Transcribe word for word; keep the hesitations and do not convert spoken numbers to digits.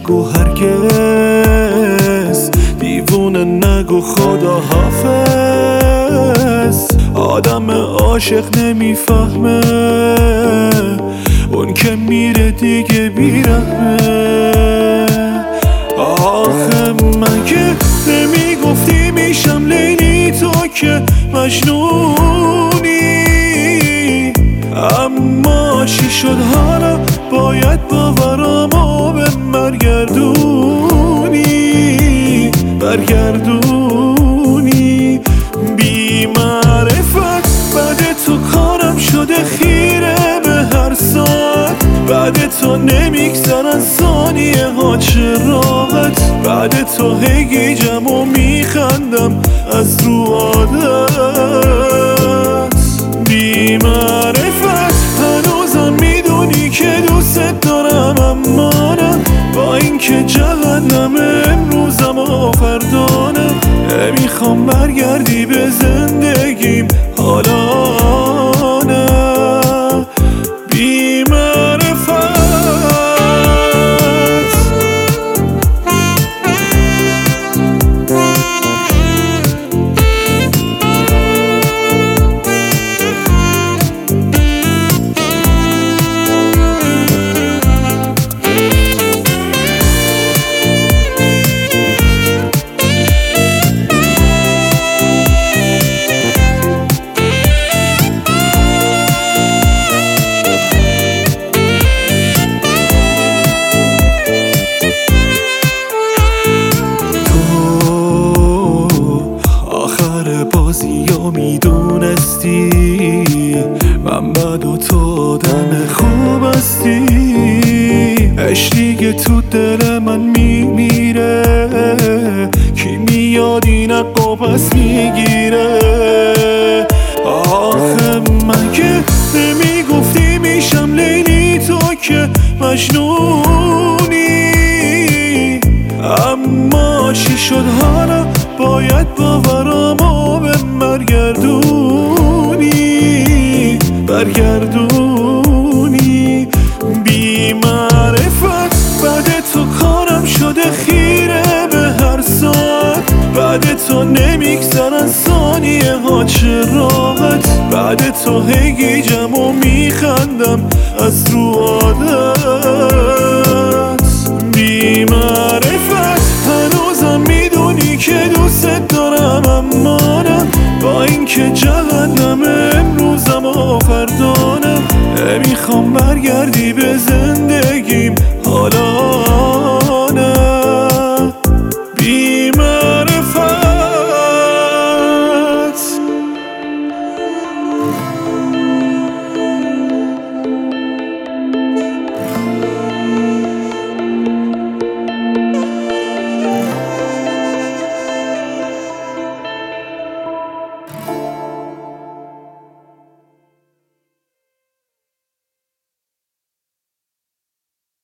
نگو هرگز، دیوونه نگو خدا حافظ. آدم عاشق نمیفهمه اون که میره دیگه بیرحمه. آخه من که نمیگفتی میشم لیلی، تو که مجنونی. اما چی شد حالا باید باورامو به برگردونی برگردونی. بی معرفت بعد تو کارم شده خیره به هر ساعت. بعد تو نمیگذرن ثانیه ها چه راحت. بعد تو هی گیجم و میخندم از رو عادت. بی معرفت هنوزم میدونی که دوست دارم، اما نه با اینکه جهنم امروزم و فردا نه. نمیخوام برگردی به زندگیم حالا نه. بی بازیو میدونستی من بد و تو آدم خوب هستی. عشقی تو دل من میمیره، کی میاد این عقا پس میگیره. آخه من که نمیگفتی میشم لیلی، تو که مجنونی. اما چی شد حالا باید باورامو به برگردونی برگردونی. بی معرفت بعد تو کارم شده خیره به هر ساعت. بعد تو نمیگذرن ثانیه ها چه راحت. بعد تو هی گیجم و میخندم از رو عادت. بی معرفت هنوزم میدونی که دوست دارم، اما نه با اینکه جهنم امروزم و فردا نه. نمیخوام برگردی به زندگی